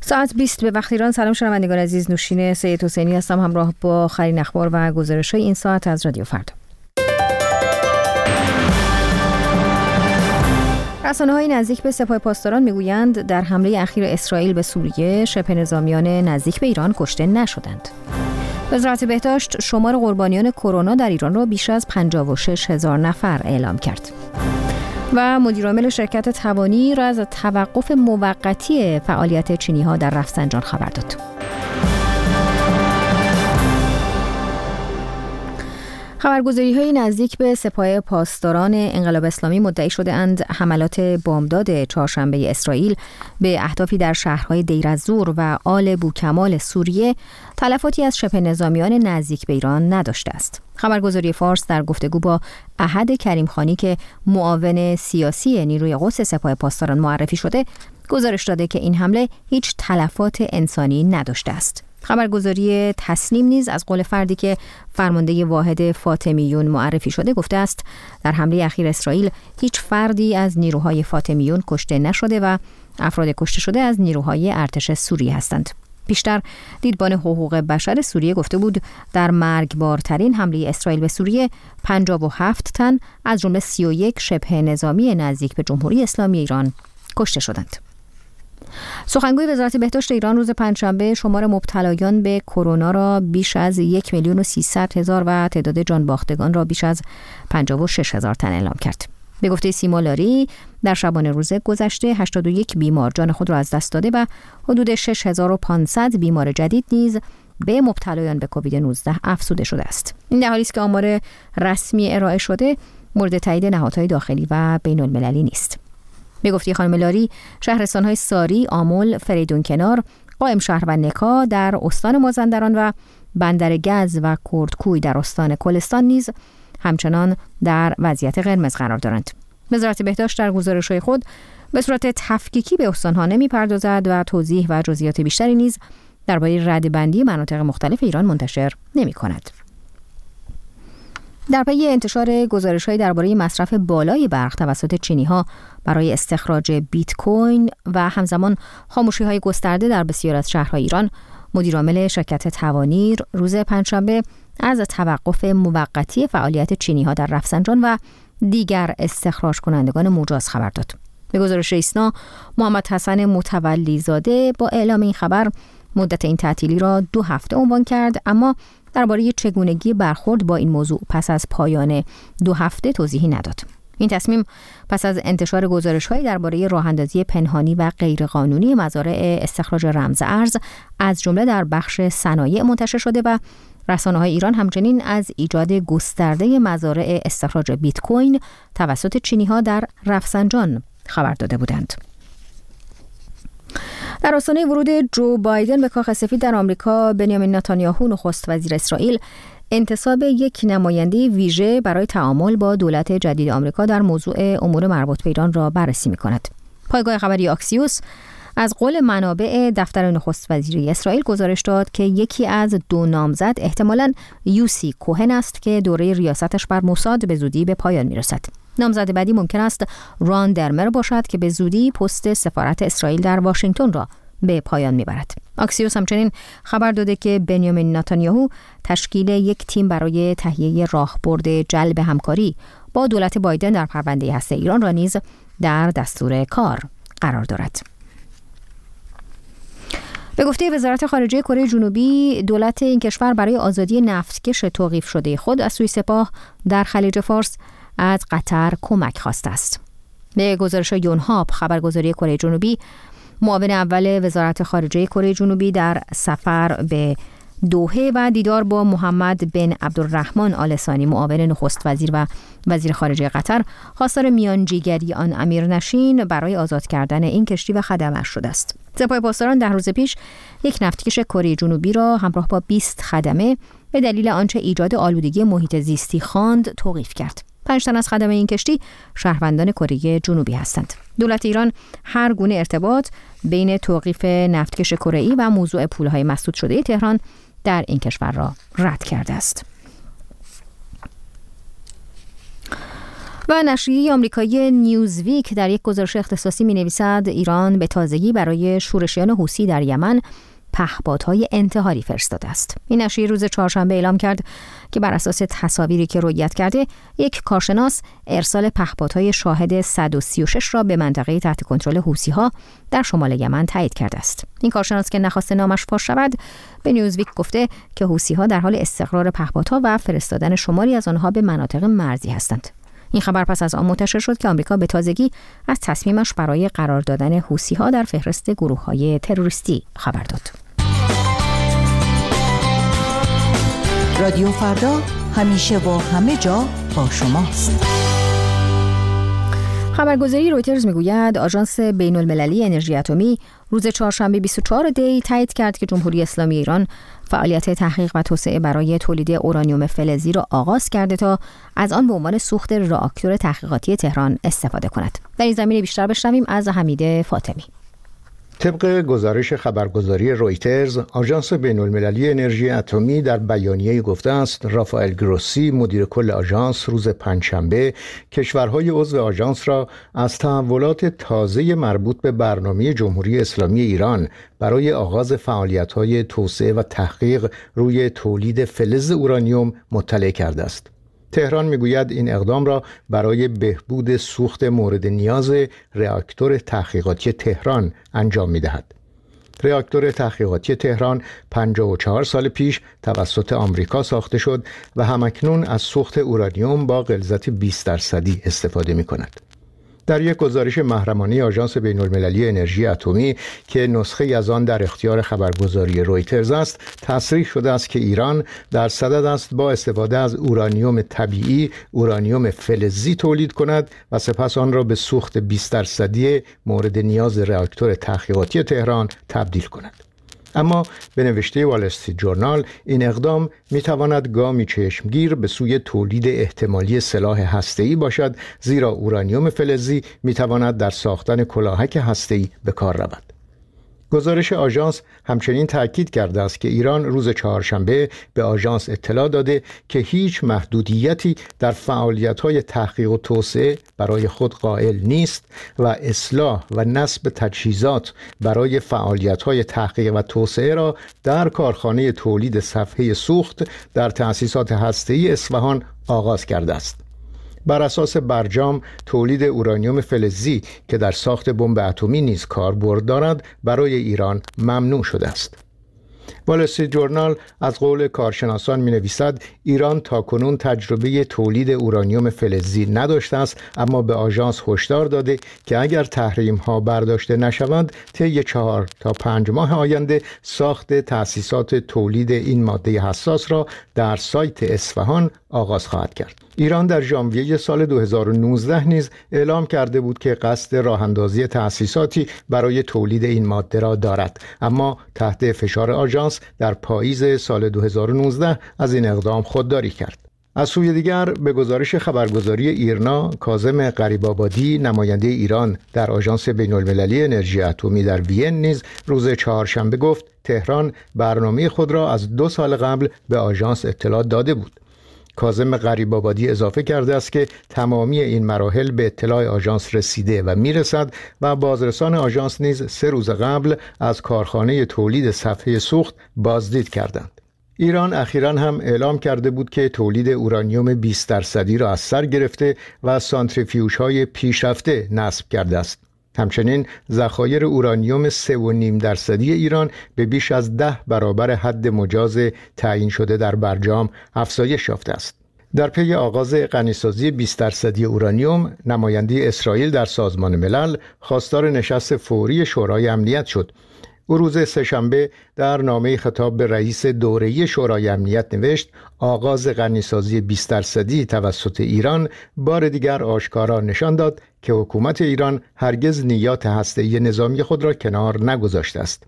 ساعت 20 به وقت ایران. سلام شنوندگان عزیز، نوشین سید حسینی هستم همراه با آخرین اخبار و گزارش‌های این ساعت از رادیو فردا. رسانه‌های نزدیک به سپاه پاسداران میگویند در حمله اخیر اسرائیل به سوریه شبه نظامیان نزدیک به ایران کشته نشدند. وزارت بهداشت شمار قربانیان کرونا در ایران را بیش از 56,000 نفر اعلام کرد. و مدیرعامل شرکت توانیر از توقف موقتی فعالیت چینی‌ها در رفسنجان خبر داد. خبرگزاری‌های نزدیک به سپاه پاسداران انقلاب اسلامی مدعی شده‌اند حملات بامداد چهارشنبه اسرائیل به اهدافی در شهرهای دیر الزور و آل بوکمال سوریه تلفاتی از شبه نظامیان نزدیک به ایران نداشته است. خبرگزاری فارس در گفتگو با احد کریمخانی که معاون سیاسی نیروی قدس سپاه پاسداران معرفی شده، گزارش داده که این حمله هیچ تلفات انسانی نداشته است. خبرگزاری تسنیم نیز از قول فردی که فرمانده واحد فاطمیون معرفی شده گفته است در حمله اخیر اسرائیل هیچ فردی از نیروهای فاطمیون کشته نشده و افراد کشته شده از نیروهای ارتش سوریه هستند. پیشتر دیدبان حقوق بشر سوریه گفته بود در مرگبارترین حمله اسرائیل به سوریه 57 تن از جمله 31 شبه نظامی نزدیک به جمهوری اسلامی ایران کشته شدند. سخنگوی وزارت بهداشت ایران روز پنجشنبه شمار مبتلایان به کرونا را بیش از 1,300,000 و تعداد جانباختگان را بیش از 56,000 تن اعلام کرد. به گفته سیما لاری در شبانه روز گذشته 81 بیمار جان خود را از دست داده و حدود 6,500 بیمار جدید نیز به مبتلایان به کووید 19 افزوده شده است. این در حالی است که آمار رسمی ارائه شده مورد تایید نهادهای داخلی و بین المللی نیست. به گفته خانم لاری شهرستان‌های ساری، آمل، فریدون کنار، قائم شهر و نکا در استان مازندران و بندر گز و کردکوی در استان کلستان نیز همچنان در وضعیت قرمز قرار دارند. وزارت بهداشت در گزارش‌های خود به صورت تفکیکی به استان‌ها نمی‌پردازد و توضیح و جزئیات بیشتری نیز درباره رده‌بندی مناطق مختلف ایران منتشر نمی‌کند. در پی انتشار گزارش‌های درباره مصرف بالای برق توسط چینی‌ها برای استخراج بیت کوین و همزمان خاموشی‌های گسترده در بسیاری از شهرهای ایران، مدیرعامل شرکت توانیر روز پنجشنبه از توقف موقتی فعالیت چینی‌ها در رفسنجان و دیگر استخراج کنندگان مجاز خبر داد. به گزارش ایسنا، محمد حسن متولی زاده با اعلام این خبر مدت این تعطیلی را 2 هفته عنوان کرد، اما درباره چگونگی برخورد با این موضوع پس از پایان 2 هفته توضیحی نداد. این تصمیم پس از انتشار گزارش‌هایی درباره راه‌اندازی پنهانی و غیرقانونی مزارع استخراج رمز ارز از جمله در بخش صنایع منتشر شده و رسانه‌های ایران همچنین از ایجاد گسترده مزارع استخراج بیت کوین توسط چینی‌ها در رفسنجان خبر داده بودند. در آستانه ورود جو بایدن به کاخ سفید در آمریکا، بنیامین نتانیاهو نخست وزیر اسرائیل انتصاب یک نماینده ویژه برای تعامل با دولت جدید آمریکا در موضوع امور مربوط به ایران را بررسی می‌کند. پایگاه خبری آکسیوس از قول منابع دفتر نخست وزیری اسرائیل گزارش داد که یکی از 2 نامزد احتمالاً یوسی کوهن است که دوره ریاستش بر موساد به زودی به پایان می‌رسد. نامزد بعدی ممکن است ران درمر باشد که به زودی پست سفارت اسرائیل در واشنگتن را به پایان میبرد. آکسیوس همچنین خبر داده که بنیامین نتانیاهو تشکیل یک تیم برای تهیه راهبرد جلب همکاری با دولت بایدن در پرونده هسته ایران را نیز در دستور کار قرار دارد. به گفته وزارت خارجه کره جنوبی، دولت این کشور برای آزادی نفتکش توقیف شده خود از سوی سپاه در خلیج فارس از قطر کمک خواسته است. به گزارش یونهاپ خبرگزاری کره جنوبی، معاون اول وزارت خارجه کره جنوبی در سفر به دوحه و دیدار با محمد بن عبدالرحمن آل ثانی معاون نخست وزیر و وزیر خارجه قطر خواستار میانجیگری آن امیرنشین برای آزاد کردن این کشتی و خدمه‌اش شده است. سپاه پاسداران 10 روز پیش یک نفتکش کره جنوبی را همراه با 20 خدمه به دلیل آنچه ایجاد آلودگی محیط زیستی خواند توقیف کرد. 5 تن از خدمه این کشتی شهروندان کره جنوبی هستند. دولت ایران هر گونه ارتباط بین توقیف نفتکش کره‌ای و موضوع پولهای مسدود شده تهران در این کشور را رد کرده است. و نشریه آمریکایی نیوزویک در یک گزارش اختصاصی می‌نویسد ایران به تازگی برای شورشیان حوثی در یمن پهپادهای انتحاری فرستاده است. این نشریه روز چهارشنبه اعلام کرد که بر اساس تصاویری که رؤیت کرده، یک کارشناس ارسال پهپادهای شاهد 136 را به منطقه تحت کنترل حوثی‌ها در شمال یمن تایید کرده است. این کارشناس که نخواسته نامش فاش شود، به نیوزویک گفته که حوثی‌ها در حال استقرار پهپادها و فرستادن شماری از آنها به مناطق مرزی هستند. این خبر پس از آن منتشر شد که آمریکا به تازگی از تصمیمش برای قرار دادن حوثی‌ها در فهرست گروه‌های تروریستی خبر داد. رادیو فردا همیشه و همه جا با شماست. خبرگزاری رویترز میگوید آژانس بین‌المللی انرژی اتمی روز چهارشنبه 24 دی تایید کرد که جمهوری اسلامی ایران فعالیت تحقیق و توسعه برای تولید اورانیوم فلزی را آغاز کرده تا از آن به عنوان سوخت راکتور تحقیقاتی تهران استفاده کند. در این زمینه بیشتر بشنویم از حمید فاطمی. طبق گزارش خبرگزاری رویترز، آژانس بین‌المللی انرژی اتمی در بیانیه‌ای گفته است رافائل گروسی، مدیر کل آژانس، روز پنجشنبه کشورهای عضو آژانس را از تحولات تازه مربوط به برنامه جمهوری اسلامی ایران برای آغاز فعالیت‌های توسعه و تحقیق روی تولید فلز اورانیوم مطلع کرده است. تهران میگوید این اقدام را برای بهبود سوخت مورد نیاز راکتور تحقیقاتی تهران انجام می‌دهد. راکتور تحقیقاتی تهران 54 سال پیش توسط آمریکا ساخته شد و همکنون از سوخت اورانیوم با غلظت 20% استفاده می‌کند. در یک گزارش محرمانه آژانس بین‌المللی انرژی اتمی که نسخه از آن در اختیار خبرگزاری رویترز است، تصریح شده است که ایران در صدد است با استفاده از اورانیوم طبیعی، اورانیوم فلزی تولید کند و سپس آن را به سوخت 20% مورد نیاز راکتور تحقیقاتی تهران تبدیل کند. اما به نوشته وال استریت جورنال این اقدام میتواند گامی چشمگیر به سوی تولید احتمالی سلاح هسته‌ای باشد، زیرا اورانیوم فلزی میتواند در ساختن کلاهک هسته‌ای به کار رود. گزارش آژانس همچنین تاکید کرده است که ایران روز چهارشنبه به آژانس اطلاع داده که هیچ محدودیتی در فعالیت‌های تحقیق و توسعه برای خود قائل نیست و اصلاح و نصب تجهیزات برای فعالیت‌های تحقیق و توسعه را در کارخانه تولید صفحه سوخت در تأسیسات هسته‌ای اصفهان آغاز کرده است. بر اساس برجام، تولید اورانیوم فلزی که در ساخت بمب اتمی نیز کاربرد دارد برای ایران ممنوع شده است. وال استریت جورنال از قول کارشناسان می‌نویسد ایران تاکنون تجربه تولید اورانیوم فلزی نداشته است، اما به آژانس هشدار داده که اگر تحریم‌ها برداشته نشوند طی 4 تا 5 ماه آینده ساخت تأسیسات تولید این ماده حساس را در سایت اصفهان آغاز خواهد کرد. ایران در ژانویه سال 2019 نیز اعلام کرده بود که قصد راه‌اندازی تأسیساتی برای تولید این ماده را دارد، اما تحت فشار آژانس در پاییز سال 2019 از این اقدام خودداری کرد. از سوی دیگر به گزارش خبرگزاری ایرنا، کاظم غریب‌آبادی، نماینده ایران در آژانس بین‌المللی انرژی اتمی در وین نیز روز چهارشنبه گفت تهران برنامه خود را از 2 سال قبل به آژانس اطلاع داده بود. کاظم غریب‌آبادی اضافه کرده است که تمامی این مراحل به اطلاع آژانس رسیده و میرسد و بازرسان آژانس نیز 3 روز قبل از کارخانه تولید صفحه سوخت بازدید کردند. ایران اخیراً هم اعلام کرده بود که تولید اورانیوم 20% را از سر گرفته و سانتریفیوژهای پیشرفته نصب کرده است. همچنین ذخایر اورانیوم 3.5% ایران به بیش از 10 برابر حد مجاز تعیین شده در برجام افزایش یافته است. در پی آغاز غنیسازی 20% اورانیوم، نماینده اسرائیل در سازمان ملل خواستار نشست فوری شورای امنیت شد. او روز سه‌شنبه در نامه خطاب به رئیس دوره‌ای شورای امنیت نوشت آغاز غنیسازی 20% توسط ایران بار دیگر آشکارا نشان داد که حکومت ایران هرگز نیات هسته‌ای نظامی خود را کنار نگذاشته است.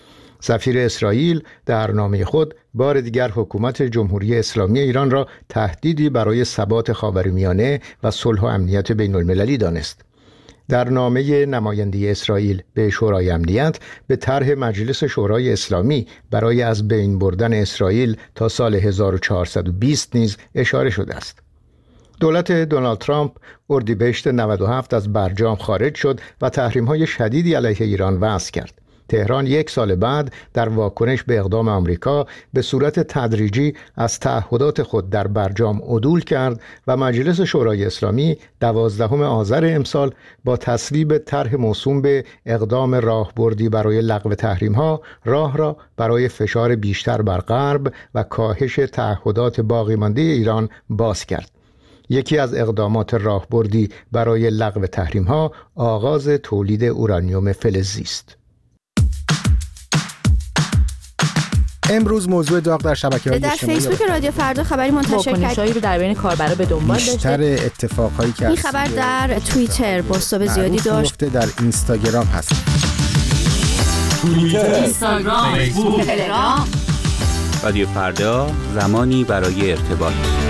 سفیر اسرائیل در نامه خود بار دیگر حکومت جمهوری اسلامی ایران را تهدیدی برای ثبات خاورمیانه و صلح و امنیت بین‌المللی دانست. در نامه نماینده اسرائیل به شورای امنیت به طرح مجلس شورای اسلامی برای از بین بردن اسرائیل تا سال 1420 نیز اشاره شده است. دولت دونالد ترامپ اردیبهشت 97 از برجام خارج شد و تحریم‌های شدیدی علیه ایران وضع کرد. تهران 1 سال بعد در واکنش به اقدام آمریکا به صورت تدریجی از تعهدات خود در برجام عدول کرد و مجلس شورای اسلامی 12 آذر امسال با تصویب طرح موسوم به اقدام راهبردی برای لغو تحریم‌ها راه را برای فشار بیشتر بر غرب و کاهش تعهدات باقی مانده ایران باز کرد. یکی از اقدامات راهبردی برای لغو تحریم‌ها آغاز تولید اورانیوم فلزی است. امروز موضوع داغ در شبکه‌های اجتماعی در فیسبوک رادیو فردا خبری منتشر کرد. واکنش‌هایی رو در بین کاربرا به دنبال داشته. بیشتر اتفاقایی که این خبر در توییتر بازتاب زیادی داشت. در اینستاگرام هست. توییتر، اینستاگرام، فیسبوک، تلگرام. رادیو فردا، زمانی برای ارتباط.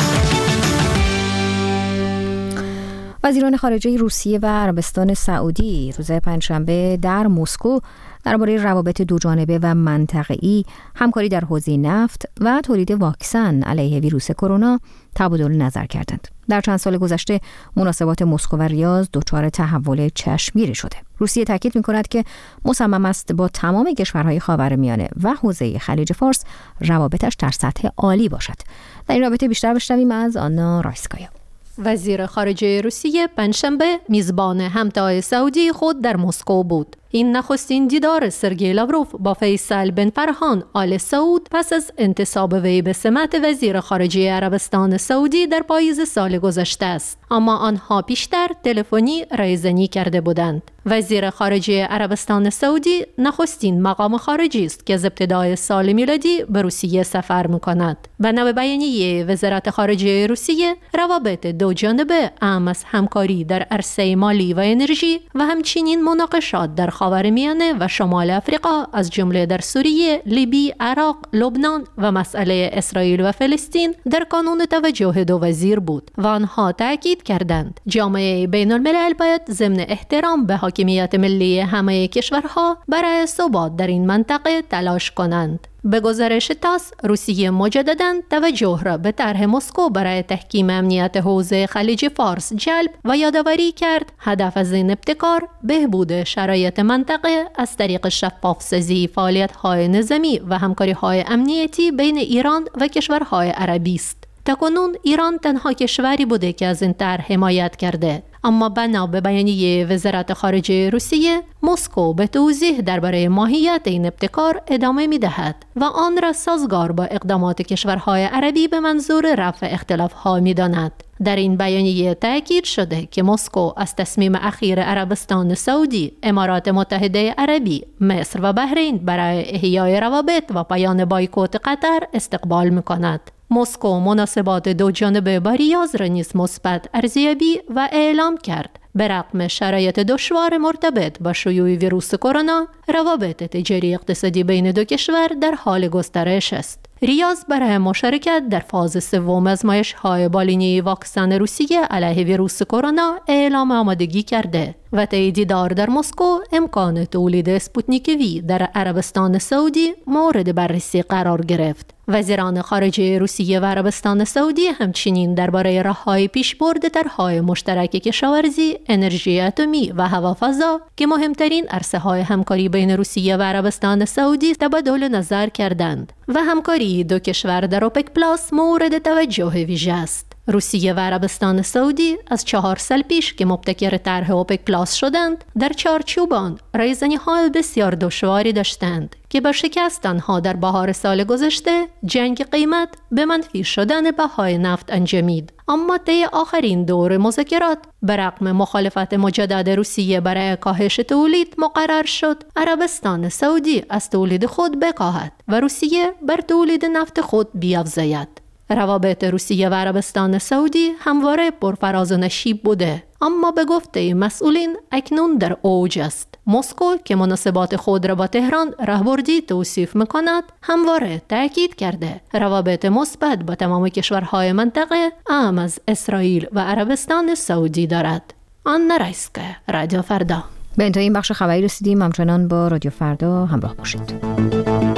وزیران خارجه روسیه و عربستان سعودی روز پنجشنبه در مسکو درباره روابط دوجانبه و منطقه‌ای، همکاری در حوزه نفت و تولید واکسن علیه ویروس کرونا تبادل نظر کردند. در چند سال گذشته مناسبات مسکو و ریاض دچار تحول چشمگیری شده. روسیه تاکید می‌کند که مصمم است با تمام کشورهای خاورمیانه و حوزه خلیج فارس روابطش در سطح عالی باشد. در این رابطه بیشتر بشنویم از آنا رایسکایا. وزیر خارجه روسیه پنجشنبه میزبان همتای سعودی خود در مسکو بود. این نخستین دیدار سرگئی لاوروف با فیصل بن فرحان آل سعود پس از انتصاب وی به سمت وزیر خارجه عربستان سعودی در پاییز سال گذشته است، اما آنها پیشتر تلفنی رایزنی کرده بودند. وزیر خارجه عربستان سعودی نخستین مقام خارجی است که از ابتدای سال میلادی به روسیه سفر می‌کند. بنا به بیانیه وزارت خارجه روسیه، روابط دوجانبه اهم از همکاری در عرصه مالی و انرژی و همچنین مناقشات در خاورمیانه و شمال افریقا از جمله در سوریه، لیبی، عراق، لبنان و مسئله اسرائیل و فلسطین در کانون توجه دو وزیر بود و آنها تاکید کردند جامعه بین الملل باید ضمن احترام به حاکمیت ملی همه کشورها برای ثبات در این منطقه تلاش کنند. به گزارش تاس، روسیه مجدداً توجه را به طرح مسکو برای تحکیم امنیت حوزه خلیج فارس جلب و یادآوری کرد. هدف از این ابتکار بهبود شرایط منطقه از طریق شفاف‌سازی فعالیت‌های نظامی و همکاری‌های امنیتی بین ایران و کشورهای عربی است. تاکنون ایران تنها کشوری بوده که از این طرح حمایت کرده، اما بنا به بیانیه وزارت خارجه روسیه، مسکو به توضیح درباره ماهیت این ابتکار ادامه می‌دهد و آن را سازگار با اقدامات کشورهای عربی به منظور رفع اختلاف‌ها می‌داند. در این بیانیه تاکید شده که مسکو از تصمیم اخیر عربستان سعودی، امارات متحده عربی، مصر و بحرین برای احیای روابط و پایان بایکوت قطر استقبال می‌کند. مسکو مناسبات دوجانبه با ریاض را نیز مثبت ارزیابی و اعلام کرد. به رغم شرایط دشوار مرتبط با شیوع ویروس کرونا، روابط تجاری اقتصادی بین دو کشور در حال گسترش است. ریاض برای مشارکت در فاز سوم آزمایش‌های بالینی واکسن روسیه علیه ویروس کرونا اعلام آمادگی کرده و طی دیدار در مسکو امکان تولید اسپوتنیک وی در عربستان سعودی مورد بررسی قرار گرفت. وزیران خارجه روسیه و عربستان سعودی همچنین درباره راه‌های پیشبرد طرح‌های مشترک کشاورزی، انرژی اتمی و هوافضا که مهمترین عرصه‌های همکاری بین روسیه و عربستان سعودی تبادل نظر کردند و همکاری دو کشور در اوپک پلاس مورد توجه ویژه است. روسیه و عربستان سعودی از 4 سال پیش که مبتکر طرح اوپک پلاس شدند، در چارچوب آن رایزنی‌های بسیار دشواری داشتند که با شکست آنها در بهار سال گذشته جنگ قیمت به منفی شدن بهای نفت انجامید. اما طی آخرین دور مذاکرات به رغم مخالفت مجدد روسیه برای کاهش تولید مقرر شد عربستان سعودی از تولید خود بکاهد و روسیه بر تولید نفت خود بیفزاید. روابط روسیه و عربستان سعودی همواره پرفراز و نشیب بوده، اما به گفته مسئولین اکنون در اوج است. مسکو که مناسبات خود را با تهران راهبردی توصیف می‌کند، همواره تاکید کرده روابط مثبت با تمام کشورهای منطقه اهم از اسرائیل و عربستان سعودی دارد. آنا رایسکایا، رادیو فردا. به انتهای این بخش خبری رسیدیم. همچنان با رادیو فردا همراه باشید.